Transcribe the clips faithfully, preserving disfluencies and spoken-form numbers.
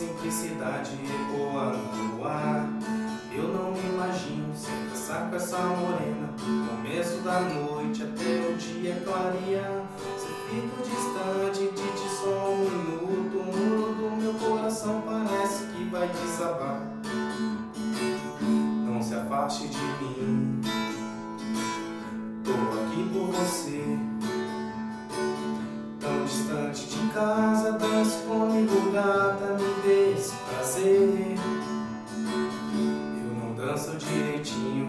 simplicidade ecoa no ar. Eu não me imagino sem dançar com essa morena, do começo da noite até o dia clarear. Se fico distante de ti só um minuto, o muro do meu coração parece que vai desabar. Não se afaste de mim, tô aqui por você. Tão distante de casa, dance comigo, gata, me dê esse prazer. Eu não danço direitinho,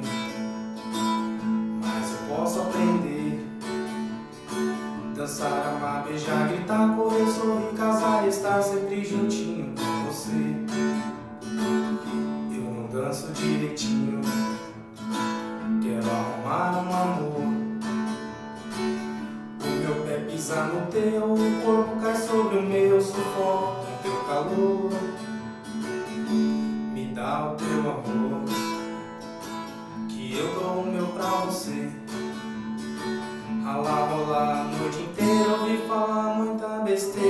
mas eu posso aprender. Dançar, amar, beijar, gritar, correr, sorrir, casar e estar sempre juntinho com você. Eu não danço direitinho, quero arrumar um amor. Pisar no teu, o corpo cai sobre o meu, sufoco com teu calor. Me dá o teu amor, que eu dou o meu pra você. Ralar, rolar a noite inteira, ouvir falar muita besteira.